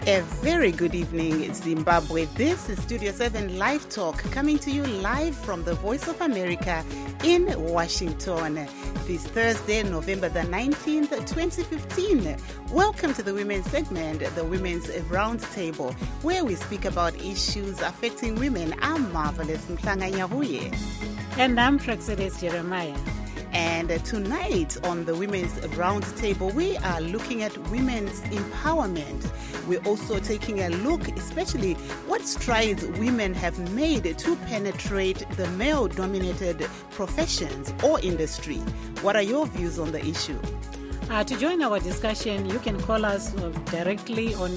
A very good evening, Zimbabwe. This is Studio 7 Live Talk, coming to you live from the Voice of America in Washington. This Thursday, November the 19th, 2015. Welcome to the women's segment, the Women's Roundtable, where we speak about issues affecting women. I'm Marvelous Mhlanga Nyahuye. And I'm Praxedes Jeremiah. And tonight on the Women's Roundtable, we are looking at women's empowerment. We're also taking a look, especially what strides women have made to penetrate the male-dominated professions or industry. What are your views on the issue? To join our discussion, you can call us directly on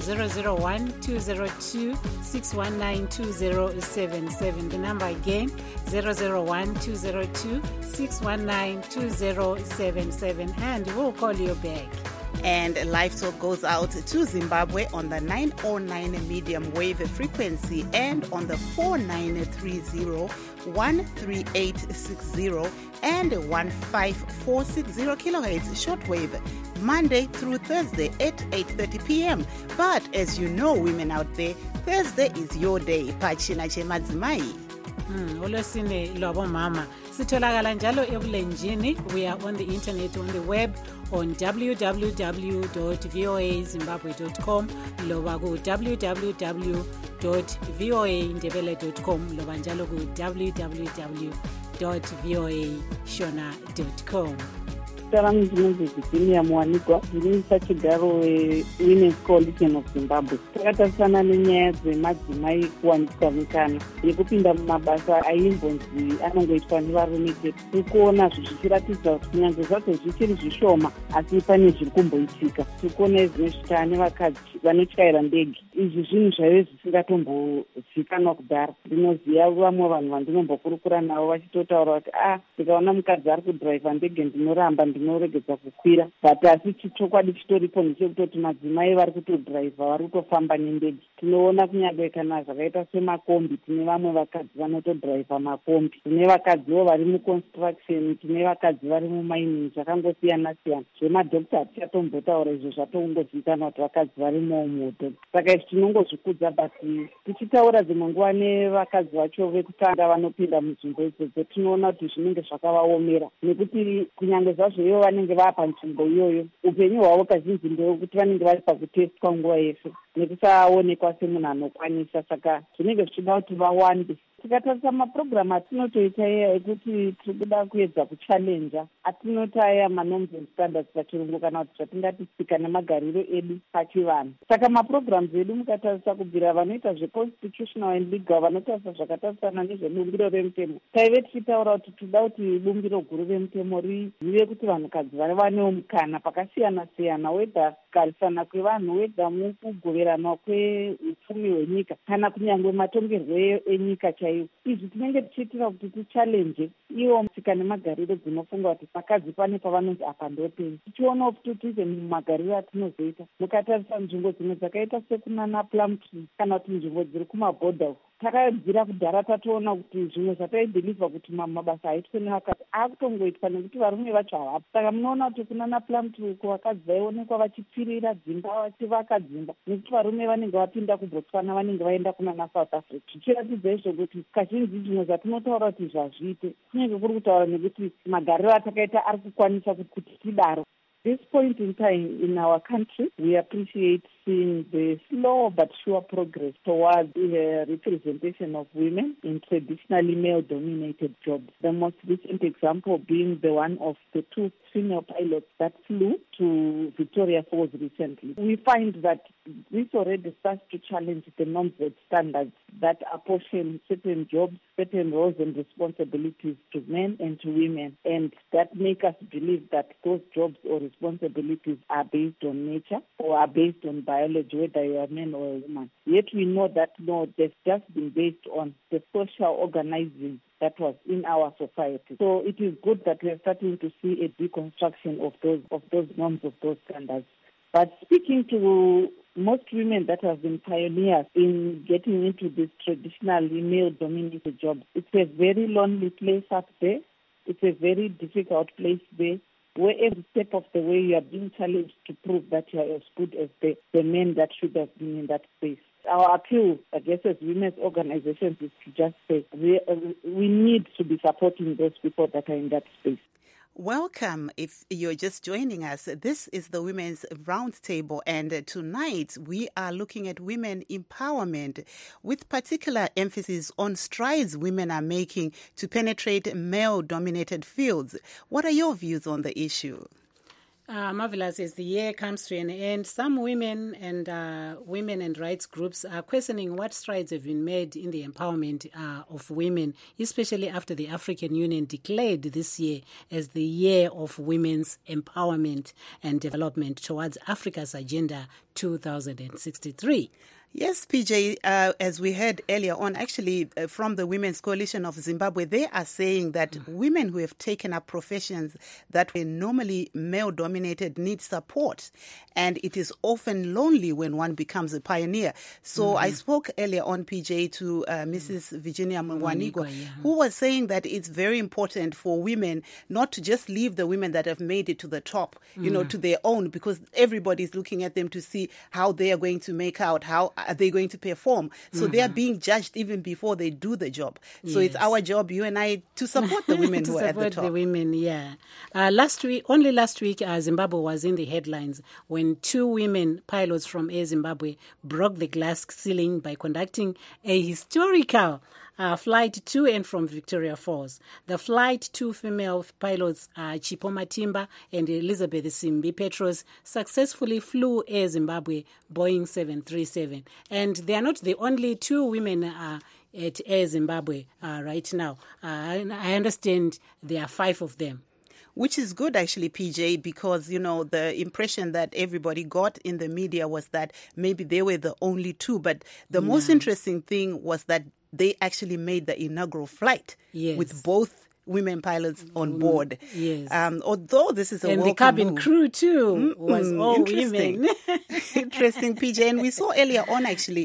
001-202-619-2077. The number again, 001-202-619-2077. And we'll call you back. And Live Talk goes out to Zimbabwe on the 909 medium wave frequency and on the 4930, 13860 and 15460 kilohertz shortwave, Monday through Thursday at 8:30 p.m. But as you know, women out there, Thursday is your day. Pachina chemadzimai. Olosine lobo mama. Sitholakala njalo ebulenjini. We are on the internet, on the web, on www.voazimbabwe.com, loba ku www.voaindebele.com, loba njalo ku www.voashona.com. Salam Virginia Mwanigwa, ndinisa chigaro Women's Coalition of Zimbabwe. Takatarisana nenyaya dzemadzimai kuwaniswa mikana yekupinda mumabasa aimbonzi anongoitwa nevarume chete. Tikuona zvichiratidza kuti kunyange zvacho zvichiri zvishoma, asi pane zviri kumboitika. Tikuona zvimwe zvitaa nevakadzi vanotyaira ndege. Izvi zvinhu zvaive zvisingatombozivikanwa kudhara. Ndinoziva vamwe vanhu vandinombokurukura navo vachitotaura kuti ndikaona mukadzi ari kudhiraivha ndege ndinoramba ndinoregedza kukwira. But asi chokwadi chitoripo ndechekutoti madzimai vari kutodhiraivha, vari kutofamba nendege. Tinoona kunyange kana zvakaita semakombi, tine vamwe vakadzi vanotodhiraivha makombi. Tine vakadziwo vari muconstruction, tine vakadzi vari mumining, zvakangosiyana siyana. Zvemadhokita hatichatombotaura izvo zvatongozivikanwa kuti vakadzi vari mumoto. Saka izvi tinongozvikudza, but tichitaura dzimwe nguva nevakadzi vacho vekutanga vanopinda munzvimbo idzodzo, tinoona kuti zvinenge zvakavaomera, nekuti kunyange zvazvo ivo vanenge vaa panzvimbo iyoyo, upenyu hwavo kazhinji ndewekuti vanenge vari pakutestwa nguva yese nekusaonekwa semunhu anokwanisa. Saka zvinenge zvichida kuti vawande. Tikatarisa mapurogiramu atinotoita ekuti tiri kuda kuedza kuchallenja, atinotaya manorms and standards pachirungu, kana kuti zvatingati tsika nemagariro edu pachivanhu. Saka mapurogiramu edu mukatarisa kubvira vanoita zveconstitutional and legal, vanotarisa zvakatarisana nezvebumbiro remutemo, taive tichitaura kuti tinoda kuti bumbiro guru remutemo rizive kuti vanhukadzi vanewo mukana pakasiyana siyana, wedha kugarisana kwevanhu, wedha mukugoverana kweupfumi hwenyika, kana kunyange matongerwo enyika chaiwo. Izvi tinenge tichiitira kuti tichallenje iwo tsika nemagariro dzinofunga kuti vakadzi pane pavanonzi apa ndopei. Tichionawo kuti tize mumagariro atinozoita, mukatarisa nzvimbo dzimwe dzakaita sekunana Plumtree kana kuti nzvimbo dziri kumabhodha, takabvira kudhara tatoona kuti zvimwe zvataibhilivha kuti mabasa haitwe nevakadzi akutongoitwa nekuti varume vacho havapo. Saka munoona kuti kunana Plumtree vakadzi vaionekwa vachipfirira dzimba, vachivaka dzimba, nekuti varume vanenge vapinda kuBotswana, vanenge vaenda kunana South Africa. Zvichiratidza izvo kuti kazhinji zvimwe zvatinotaura kuti zvazviite kunenge kuri kutaura nekuti magariro atakaita ari kukwanisa kuti tidaro. This point in time in our country, we appreciate seeing the slow but sure progress towards the representation of women in traditionally male-dominated jobs. The most recent example being the one of the 2 female pilots that flew to Victoria Falls recently. We find that this already starts to challenge the norms and standards that apportion certain jobs, certain roles and responsibilities to men and to women, and that make us believe that those jobs or responsibilities are based on nature or are based on biology, whether you are a man or a woman. Yet we know that no, they've just been based on the social organizing that was in our society. So it is good that we are starting to see a deconstruction of those norms, of those standards. But speaking to most women that have been pioneers in getting into these traditionally male-dominated jobs, it's a very lonely place up there. It's a very difficult place there. where every step of the way you are being challenged to prove that you are as good as the men that should have been in that space. Our appeal, I guess, as women's organizations is to just say we need to be supporting those people that are in that space. Welcome. If you're just joining us, this is the Women's Roundtable, and tonight we are looking at women empowerment with particular emphasis on strides women are making to penetrate male-dominated fields. What are your views on the issue? Marvelous. As the year comes to an end, some women and rights groups are questioning what strides have been made in the empowerment of women, especially after the African Union declared this year as the year of women's empowerment and development towards Africa's Agenda 2063. Yes, PJ, as we heard earlier on, actually from the Women's Coalition of Zimbabwe, they are saying that women who have taken up professions that were normally male-dominated need support, and it is often lonely when one becomes a pioneer. So I spoke earlier on, PJ, to Mrs. Virginia Mwanigwa, who was saying that it's very important for women not to just leave the women that have made it to the top, you know, to their own, because everybody's looking at them to see how they are going to make out, how are they going to perform. So they are being judged even before they do the job. So it's our job, you and I, to support the women who are at the top. To support the women, yeah. Last week, Zimbabwe was in the headlines when 2 women pilots from Air Zimbabwe broke the glass ceiling by conducting a historical flight to and from Victoria Falls. The flight, 2 female pilots, Chipoma Timba and Elizabeth Simbi Petros, successfully flew Air Zimbabwe Boeing 737. And they are not the only 2 women at Air Zimbabwe right now. I understand there are 5 of them. Which is good, actually, PJ, because, you know, the impression that everybody got in the media was that maybe they were the only 2. But the most interesting thing was that they actually made the inaugural flight with both women pilots on board. Yes. Although this is a and welcome the cabin move. Crew, too, was all women. Interesting, PJ. And we saw earlier on, actually,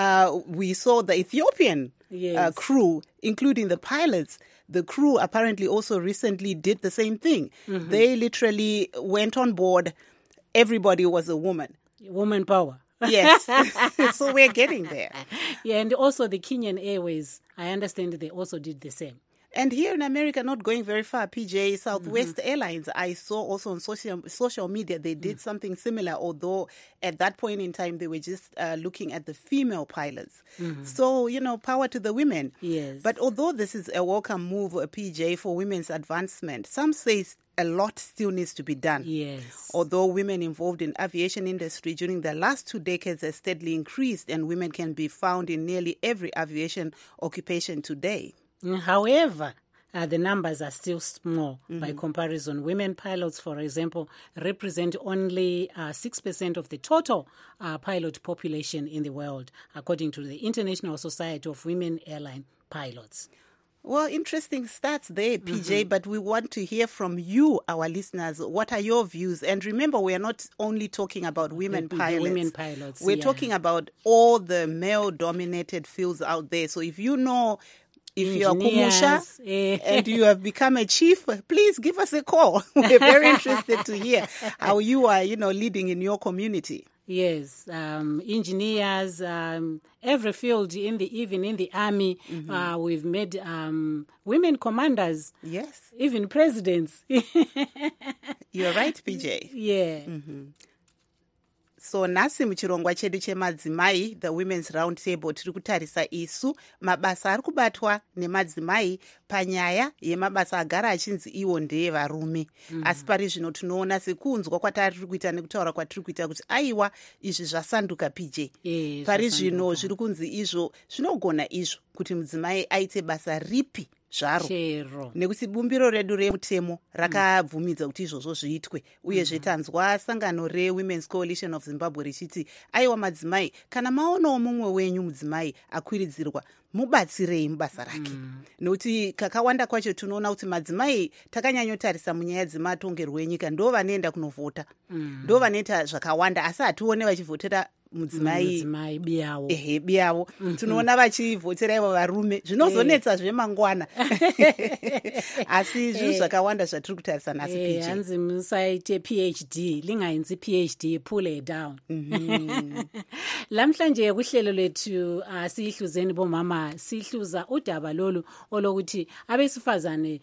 we saw the Ethiopian crew, including the pilots. The crew apparently also recently did the same thing. They literally went on board. Everybody was a woman. Woman power. Yes. So we're getting there. Yeah, and also the Kenyan Airways, I understand they also did the same. And here in America, not going very far, PJ, Southwest Airlines, I saw also on social media, they did something similar, although at that point in time, they were just looking at the female pilots. So, you know, power to the women. Yes. But although this is a welcome move, PJ, for women's advancement, some say a lot still needs to be done. Yes. Although women involved in aviation industry during the last 2 decades has steadily increased, and women can be found in nearly every aviation occupation today. However, the numbers are still small by comparison. Women pilots, for example, represent only 6% of the total pilot population in the world, according to the International Society of Women Airline Pilots. Well, interesting stats there, PJ, but we want to hear from you, our listeners. What are your views? And remember, we are not only talking about women pilots. Women pilots, We're talking about all the male-dominated fields out there. So if you know... If you're Kumusha and you have become a chief, please give us a call. We're very interested to hear how you are, you know, leading in your community. Yes, engineers, every field, even in the army, we've made women commanders. Yes. Even presidents. You're right, PJ. Yeah. So nasi muchirongwa chedu chemadzimai, the Women's Roundtable, tiri kutarisa isu mabasa ari kubatwa nemadzimai panyaya yemabasa agara achinzi iwo ndeye varume. Asi pari zvino tinoona sekunzwa kwatari kuita nekutaura kwatiri kuita kuti aiwa izvi zvasanduka, PJ. Pari zvino zviri kunzi izvo zvinogona izvo kuti mudzimai aite basa ripi zvaro, nekuti bumbiro redu remutemo rakabvumidza kuti izvozvo zviitwe. Uyezve tanzwa sangano reWomen's Coalition of Zimbabwe richiti aiwa madzimai, kana maonawo mumwe wenyu mudzimai akwiridzirwa, mubatsirei mubasa rake. Nokuti kakawanda kwacho tunoona kuti madzimai takanyanyotarisa munyaya dzematongerwo enyika ndo vanoenda kunovhota, ndo vanoita zvakawanda, asi hatione vachivhotera mudzimai biyawo biyawo tinoona vachivhotera ivo varume zvinozonetsa zvemangwana asi zvinhu zvakawanda zvatiri kutarisana asi hanzi musaite PhD lingainzi PhD pull it down. Lamhlanje kuhlelo lethu sihluzeni bomama sihluza udaba lolu olokuthi abesifazane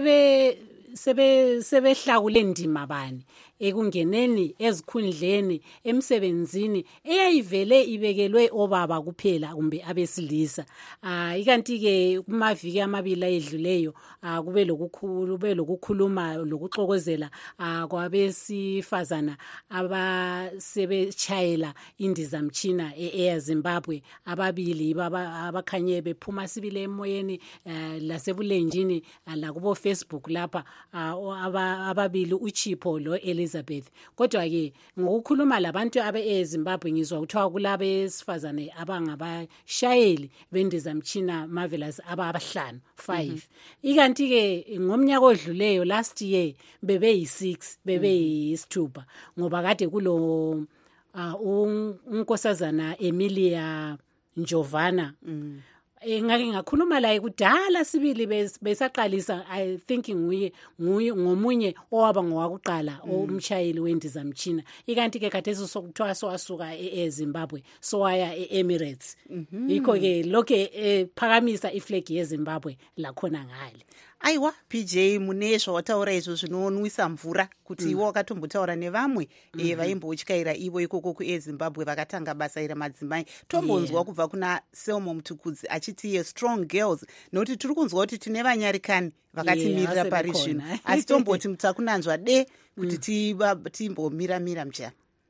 sebehlakule ndima bani ekungeneni ezikhundleni emsebenzini eyayivele ibekelwe obaba kuphela kumbe abesilisa. Ikanti ke kumaviki amabili ayedluleyo kube lokukhuluma lokuxokozela kwabesifazana abasebetshayela indizamtshina eZimbabwe ababili abakhanye bephuma sibile emoyeni lasebulenjini lakubo Facebook lapha ababili uChipho lo Elizabeth. Kodwa ke ngokukhuluma labantu eZimbabwe ngizwa kuthiwa kulabesifazane abangabashayeli bendizamtshina marvelous abahlanu 5. Ikanti ke ngomnyaka odluleyo last year bebeyi6 bebeyisithupha ngoba kade kulo unkosazana Emilia Njovana ngake ngakhuluma laye kudala sibili besaqalisa I think ngomunye owaba ngowakuqala umshayeli wendizamtshina. Ikanti ke khathesi sokuthiwa sowasuka eZimbabwe sowaya eEmirates. Yikho ke lokho phakamisa iflag yeZimbabwe lakhona ngale. Aiwa PJ mune zvawataura izvo zvinonwisa mvura kuti iwo wakatombotaura nevamwe vaimbotyaira ivo ikoko kuEZimbabwe vakatanga basa ira madzimai. Tombonzwa kubva kuna Selma Mutukudzi achiti strong girls nokuti tiri kunzwa kuti tine vanyarikani vakatimirira pari zvino asi tomboti mutakunanzwa kuti timbomira mujana.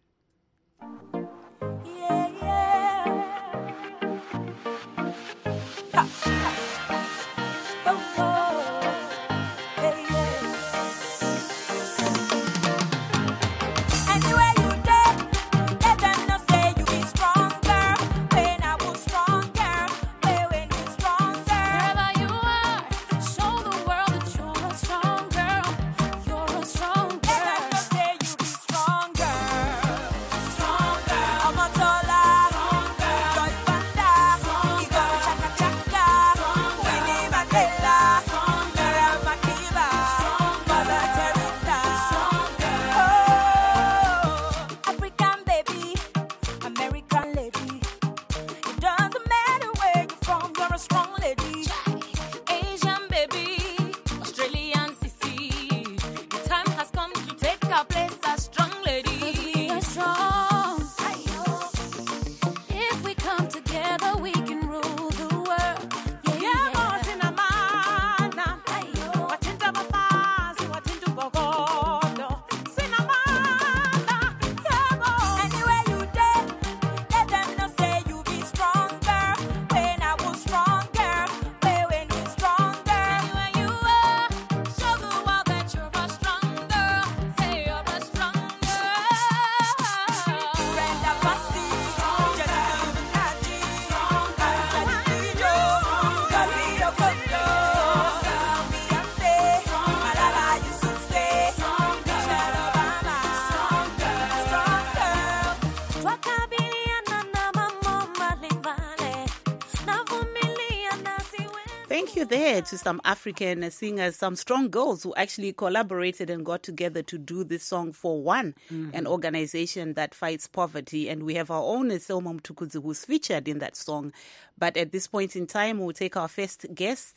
Thank you there to some African singers, some strong girls who actually collaborated and got together to do this song for one, an organization that fights poverty. And we have our own Selma Mutukudzi who's featured in that song. But at this point in time, we'll take our first guest,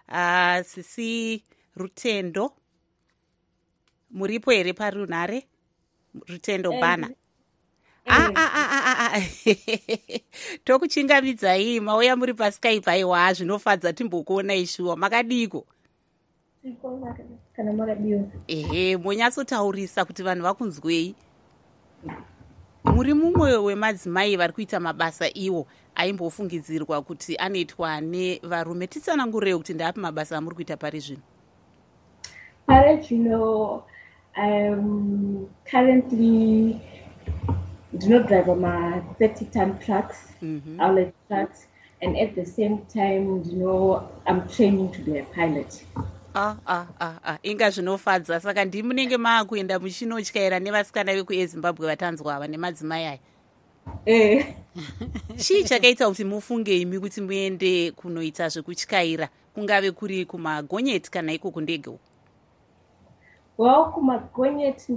Sisi Rutendo. Muripo ere parunare? Rutendo Bana. Tokuchingamidzai mauya muri paSkype aiwa zvinofadza timbokuona ishuwa makadiko kana makadiwa monyatsotaurisa kuti vanhu vakunzwei. Muri mumwe wemadzimai vari kuita mabasa iwo aimbofungidzirwa kuti anoitwa nevarume. Titsanangurei kuti ndapi mabasa amuri kuita pari zvino? Pari zvino currently do not drive on my 30-ton trucks, outlet trucks, and at the same time, I'm training to be a pilot. Inga zvinofadza saka ndimi munenge maakuenda muchinotyaira nevasikana vekueZimbabwe vatanzwa ava nemadzimai aya. chii chakaita kuti mufunge imi kuti muende kunoita zvekutyaira, kungave kuri kumagonyeti kana iko kundege uko? Well, kumagonyeti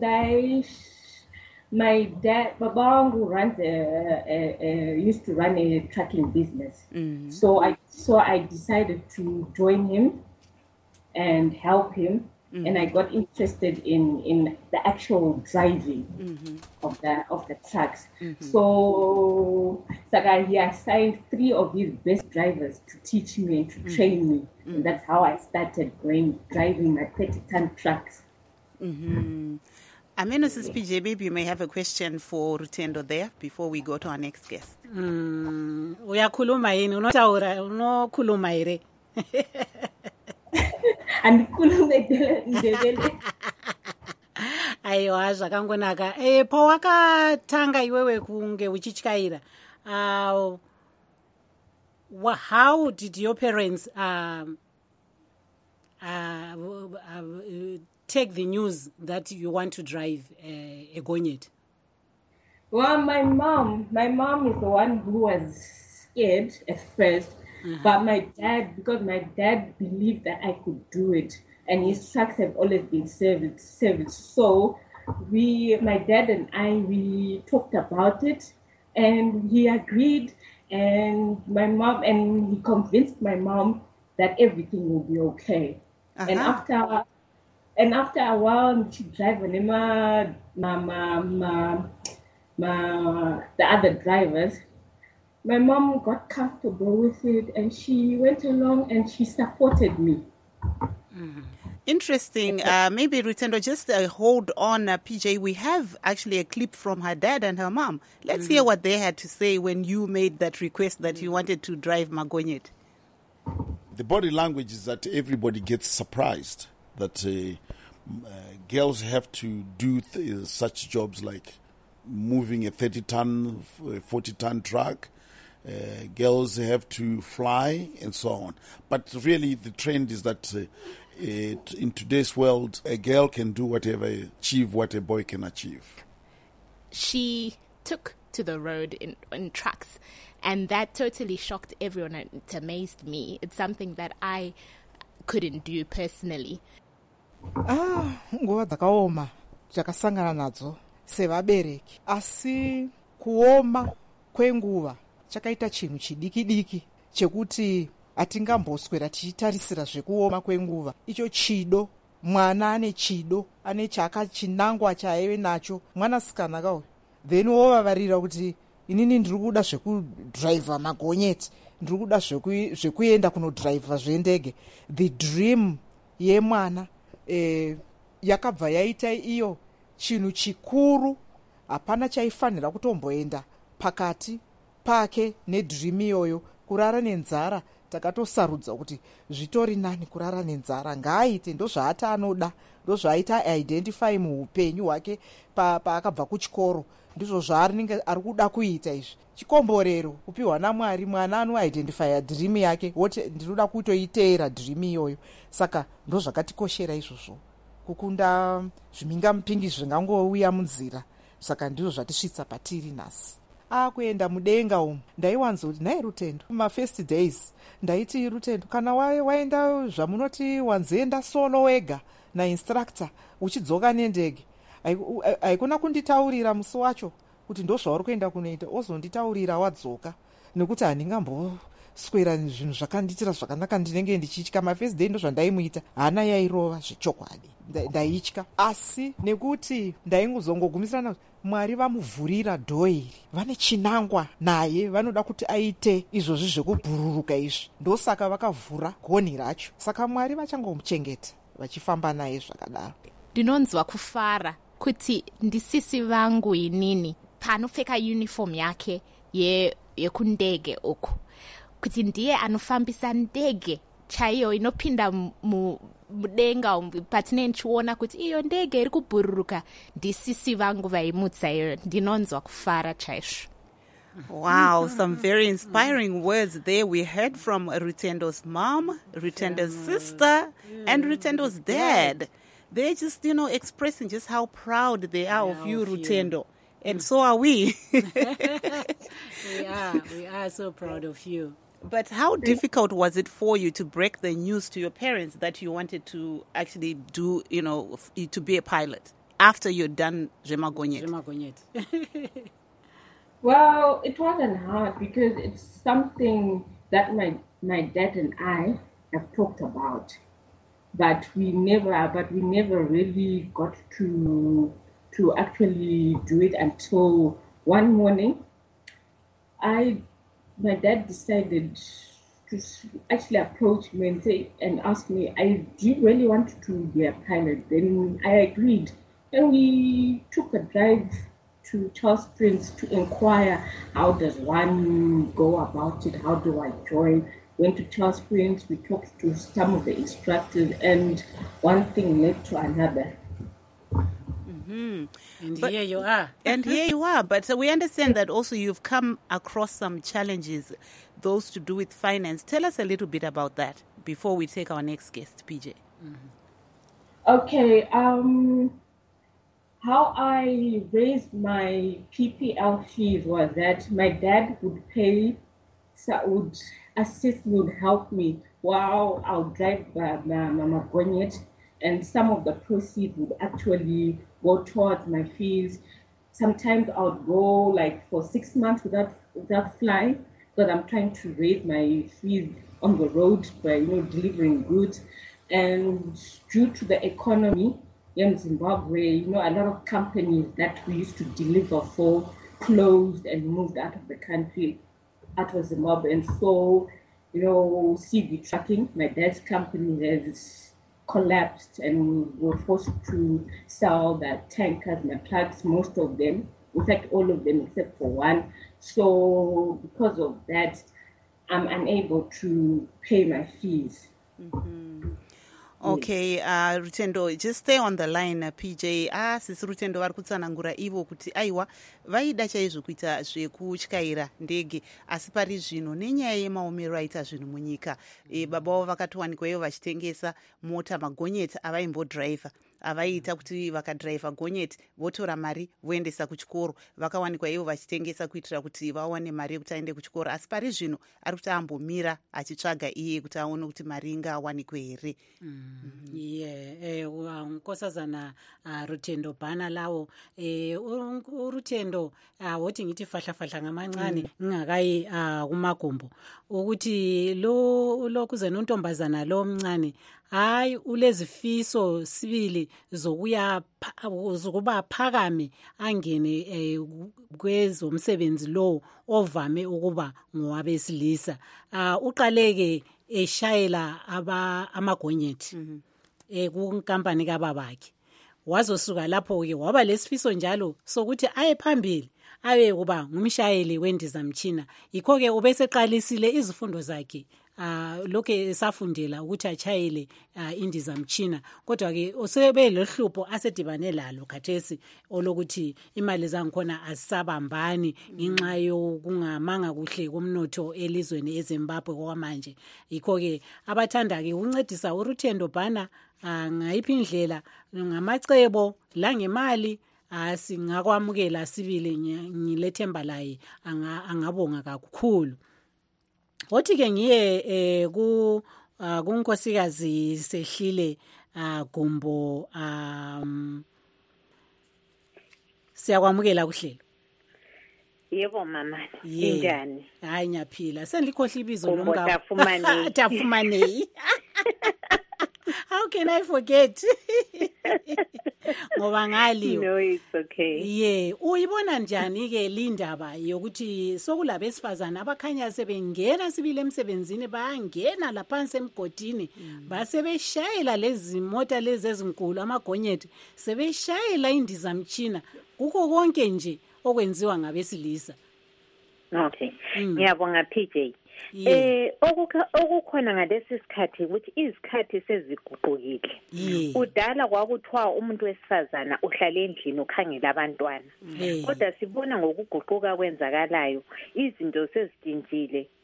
my dad, Baba wangu used to run a trucking business. So I decided to join him and help him. And I got interested in the actual driving of the trucks. So he assigned 3 of his best drivers to teach me and to train me. And that's how I started driving my 30-ton trucks. Amenosis PJ, maybe you may have a question for Rutendo there before we go to our next guest. Uyakhuluma yini? Unotaura, unokhuluma ere? Andikhulume Ndebele. Aiwa, zvakangonaka. Pawakatanga iwewe kunge uchityaira, how did your parents take the news that you want to drive a gonyet? Well, my mom is the one who was scared at first, but my dad, because my dad believed that I could do it, and his trucks have always been serviced. So my dad and we talked about it, and he agreed, and he convinced my mom that everything will be okay. And after a while, she drive the other drivers. My mom got comfortable with it, and she went along and she supported me. Interesting. Maybe Rutendo, just hold on, PJ. We have actually a clip from her dad and her mom. Let's hear what they had to say when you made that request that you wanted to drive Magonyet. The body language is that everybody gets surprised that girls have to do such jobs like moving a 30-ton, 40-ton truck. Girls have to fly and so on. But really the trend is that in today's world, a girl can do achieve what a boy can achieve. She took to the road in trucks, and that totally shocked everyone. It amazed me. It's something that I couldn't do personally. Nguva dzakaoma takasangana nadzo sevabereki, asi kuoma kwenguva chakaita chinhu chidiki chekuti atingamboswera tichitarisira zvekuoma kwenguva. Icho chido, mwana ane chido, ane chinangwa chaaive nacho, mwanasikana kauyu, then wovavarira kuti inini ndiri kuda zvekudhraivha magonyeti, ndiri kuda zvekuenda kunodhraivha zvendege. The dream yemwana yakabva yaita iyo chinhu chikuru. Hapana chaifanira kutomboenda pakati pake nedream iyoyo. Kurara nenzara takatosarudza kuti zvitori nani kurara nenzara, ngaaite ndozvaati anoda, ndozvaaita identify muupenyu hwake paakabva kuchikoro, ndizvo zvaarinenge ari kuda kuita. Izvi chikomborero kupiwa naMwari. Mwana anoidentifya dream yake, woti ndinoda kutoiteera dream iyoyo. Saka ndozvakatikoshera izvozvo, kukunda zvimhingamupingi zvingangouya munzira. Saka ndizvo zvatisvitsa patiri nhasi. Kuenda mudenga umu ndaiwanzoti nai Rutendo, first days ndaiti Rutendo, kana waenda zvamunoti wanzenda solo wega nainstructor uchidzoka nendege, haikuna kunditaurira musi wacho kuti ndozvauri kuenda kunoita, ozonditaurira wadzoka, nekuti handingamboswera zvinhu zvakandiitira zvakanaka. Ndinenge ndichitya. First day ndozvandaimuita, hana yairova zvechokwadi, ndaitya. Asi nekuti ndaingozongogumisirana Mwari vamuvhurira dhoo iri, vane chinangwa naye, vanoda kuti aite izvozvi zvekubhururuka izvi, ndosaka vakavhura gonhi racho. Saka Mwari vachangomuchengeta vachifamba naye zvakadaro. Ndinonzwa kufara kuti ndisisi vangu inini panopfeka uniform yake yekundege uku, kuti ndiye anofambisa ndege chaiyo inopinda mudenga patinenchiona kuti iyo ndege iri kubhururuka, ndisisi vangu vaimutsa iyo. Ndinonzwa kufara chaizvo. Wow, some very inspiring words there. We heard from Rutendo's mom, Rutendo's sister, and Rutendo's dad. They're just, expressing just how proud they are of you, Rutendo. And so are we. are so proud of you. But how difficult was it for you to break the news to your parents that you wanted to actually do, to be a pilot after you'd done Remagonyet. Well, it wasn't hard because it's something that my dad and I have talked about, but we never really got to actually do it until one morning. My dad decided to actually approach me and ask me, do you really want to be a pilot? Then I agreed. And we took a drive to Charles Springs to inquire, how does one go about it? How do I join? Went to Charles Springs, we talked to some of the instructors, and one thing led to another. And here you are. And here you are. But we understand that also you've come across some challenges, those to do with finance. Tell us a little bit about that before we take our next guest, PJ. Okay. How I raised my PPL fees was that my dad would assist me, would help me while I'll drive Mama Gonyet, and some of the proceeds would actually go towards my fees. Sometimes I would go like for 6 months without flying because I'm trying to raise my fees on the road by delivering goods. And due to the economy in Zimbabwe, a lot of companies that we used to deliver for closed and moved out of the country, out of Zimbabwe. And so, CV Trucking, my dad's company, has collapsed, and we're forced to sell the tankers, my trucks, most of them, in fact all of them except for one. So because of that, I'm unable to pay my fees. Okay, Rutendo, just stay on the line, PJ. Sisi Rutendo vari kutsanangura ivo kuti aiwa vaida chaizvo kuita zvekutyaira ndege, asi pari zvino nenyaya yemaomero aita zvinhu munyika, baba vavo vakatowanikwa ivo vachitengesa mota magonyeti avaimbodhiraivha, avaita kuti vakadhiraivha gonyeti votora mari voendesa kuchikoro, vakawanikwa ivo vachitengesa kuitira kuti vawane mari yekuti aende kuchikoro, asi pari zvino ari kuti ambomira achitsvaga iye kuti aone kuti mari ingawanikwe here. Nkosazana Rutendo bhana lawo urutendo wothi ngithi fahla ngamancane ngingakayi kumagumbo ukuthi lo kuze nontombazana lo mncane hayi ulezifiso sibili zokuba phakame angene kwezomsebenzi lo ovame ukuba ngowabesilisa. Uqaleke eshayela amagonyeti kunkampani kababakhe, wazosuka lapho ke waba lesifiso njalo sokuthi aye phambili abe kuba ngumshayeli wendizamtshina. Yikho ke ubeseqalisile izifundo zakhe lokho esafundela ukuthi achayele indizamtshina, kodwa ke usebe lohlupho asedibane lalo khathesi olokuthi imali zangikhona asisabambani ngenxa yokungamanga kuhle komnotho elizweni eZimbabwe kwamanje. Yikho ke abathanda ke uncedisa uRutendo bhana ngayiphi indlela ngamacebo la ngemali singakwamukela sibili, ngilethemba laye angabonga kakhulu. Othi ke ngiye kunkosikazi Sehlile Gumbo, siyakwamukela kuhlelo. Yebo mama, njani? Hayi ngiyaphila. Senlikhohle ibizo lomka. Tafumanei. How can I forget? Ngoba ngaliyo. No, it's okay. Uyibona njani ke lindaba yokuthi sokulabesifazana abakhanya sebengena sibile emsebenzini, bayangena laphansi emgodini, basebeshayela lezi mota lezi ezinkulu amagonyeti, sebeshayela indizamtshina, kuko konke nje okwenziwa ngabesilisa. Okay. Ngiyabonga PJ. Okukhona ngalesi sikhathi ukuthi izikhathi seziguqukile. Udala kwakuthiwa umuntu wesifazana uhlale endlini ukhangela abantwana. Kodwa sibona ngokuguquka kwenzakalayo, izinto sezidintshile.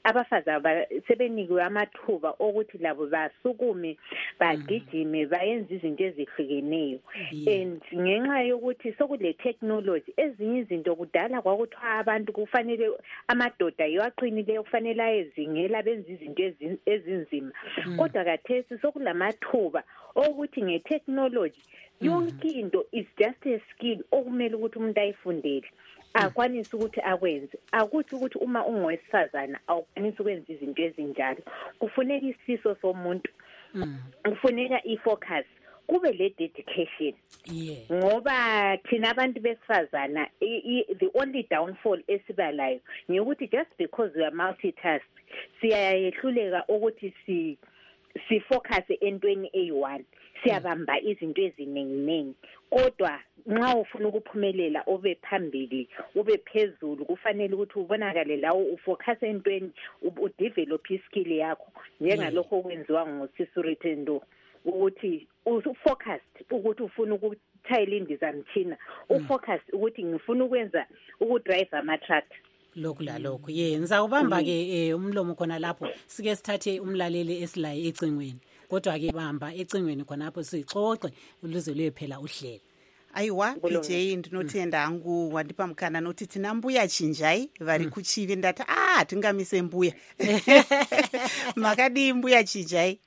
abafazi sebenikwe amathuba okuthi labo basukume bagijime bayenze izinto ezihlukeneyo. And ngenxa yokuthi sokule technology ezinye izinto kudala kwakuthiwa abantu kufanele amadoda yiwaqinileyo kufanele ayezingela benze izinto ezinzima, kodwa kathesi sokulamathuba okuthi nge-technology yonke into is just a skill okumele ukuthi umuntu ayifundele akwanise ukuthi akwenze. Akuthi ukuthi uma ungowesifazana awukwanise ukwenza izinto ezinjalo. Kufuneka isifiso somuntu, kufuneka i-focus, kube le dedication. Ngoba thina abantu besifazana the only downfall esibalayo ngikuthi just because we are multitask siyayehluleka ukuthi si-focus entweni eyi-one, siyabamba izinto eziningi. Kodwa nxa ufuna ukuphumelela ube phambili ube phezulu kufanele ukuthi ubonakale lawo ufocus entweni udevelop iskill yakho njengalokho okwenziwa nguSisurithi Ndo, ukuthi ufocused ukuthi ufuna ukuthayela indizamtshina, ufocused ukuthi ngifuna ukwenza ukudrive ama-truck. Lokhu lalokhu ngizawubamba-ke umlomo khona lapho sike sithathe umlaleli esilaye ecingweni, kodwa-ke bamba ecingweni khonapho sixoxe luze luyephela uhlelo. Aiwa PJ ndinothenda hangu wandipa mukana noti tina mbuya chinjai vari kuchivi ndati tingamise mbuya makadii mbuya chinjai?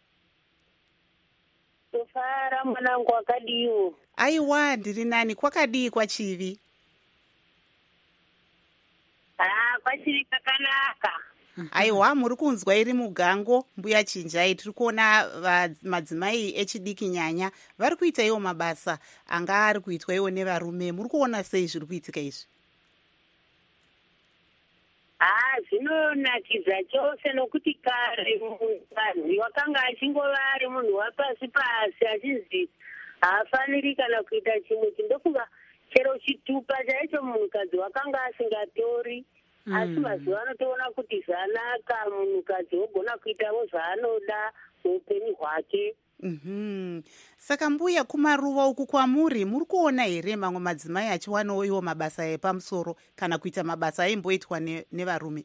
Tofara mwanangu wakadiwo. Aiwa ndiri nani, kwakadii kwachivi? Kwachivi kakanaka. Aiwa muri kunzwa iri mugango mbuya chinjai, tiri kuona madzimai echidiki nyanya vari kuita iwo mabasa anga ari kuitwa iwo nevarume. Muri kuona sei zviri kuitika izvi? Zvinonakidza chose nokuti kare munhu wakanga achingova ari munhu wapasi pasi achinzi haafaniri kana kuita chimwe chindofunga chero chitupa chaicho munhukadzi wakanga asingatori. Asi mazuva ano toona kuti zvanaka, munhukadzi wogona kuitawo zvaanoda muupenyu hwake. Saka mbuya kumaruva uku kwamuri muri kuona here mamwe madzimai achiwanawo iwo mabasa epamusoro kana kuita mabasa aimboitwa nevarume?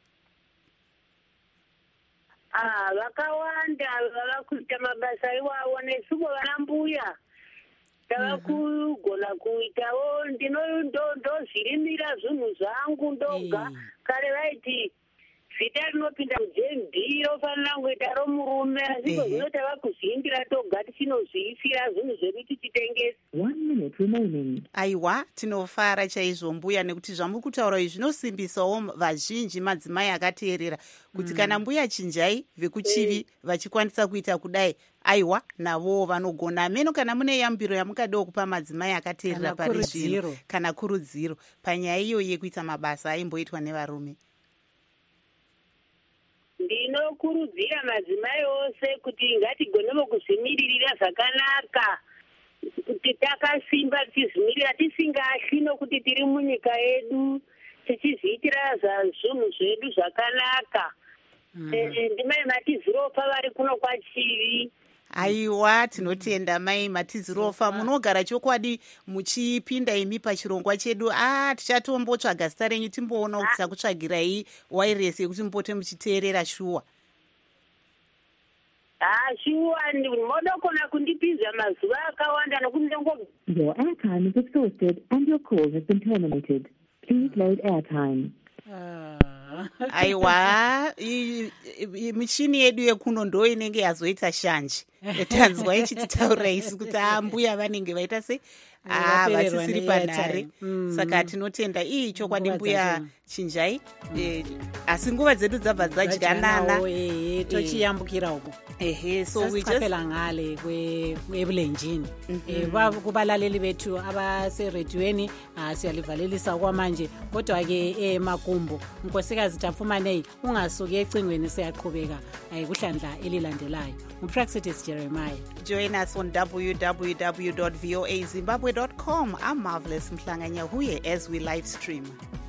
Vakawanda vava kuita mabasa iwawo, nesuwo vana mbuya tava kugona kuitawo ndozvirimira zvinhu zvangu ndoga. Kare vaiti vhita rinopinda muJMB rofanira kuita romurume, asi zvino tava kuzviindira toga tichinozviifira zvinhu zvedu tichitengesa. 1 minute remaining. Aiwa tinofara chaizvo mbuya, nekuti zvamuri kutaura izvi zvinosimbisawo vazhinji madzimai akateerera kuti kana mbuya chinjai vekuchivi vachikwanisa kuita kudai, aiwa navo vanogona. Meno kana mune yambiro yamukadawo kupa madzimai akateerera pari zvino kana kurudziro panyaya iyo yekuita mabasa aimboitwa nevarume? Ndinokurudzira madzimai ose kuti ngatigonewo kuzvimiririra zvakanaka, kuti takasimba tichizvimirira tisingahli nokuti tiri munyika yedu tichizviitira zvinhu zvedu zvakanaka. Ndimai Matizirofa vari kuno kwachivi. Aiwa tinotenda mai Matizirofa, munogara chokwadi muchipinda imi pachirongwa chedu. Tichatombotsvaga zita renyu timboona kuti takutsvagirai wairesi yekuti mupote muchiteerera shuwa. Shuwa modokona kundipinza mazuva akawanda nokuti Your airtime is exhausted and your call has been terminated. Please load airtime. Aiwa michini yedu yekuno ndo inenge yazoita shanje. Tanzwa ichititaura isi kuti mbuya vanenge vaita sei vatisiri panhare. Saka tinotenda chokwadi mbuya chinjai, asi nguva dzedu dzabva dzadyanana tochiyambukira uko. So we just ngale kwebulenjini kubalaleli bethu abaseredweni siyalivalelisa kwamanje, kodwa-ke makumbo nkosikazi Tapfumanei ungasuki ecingweni, siyaqhubeka kuhlandla elilandelayo. Upraxitis Jeremiah. Join us on www.voazimbabwe.com. I'm Marvelous Mhlanganya Huye as we live stream.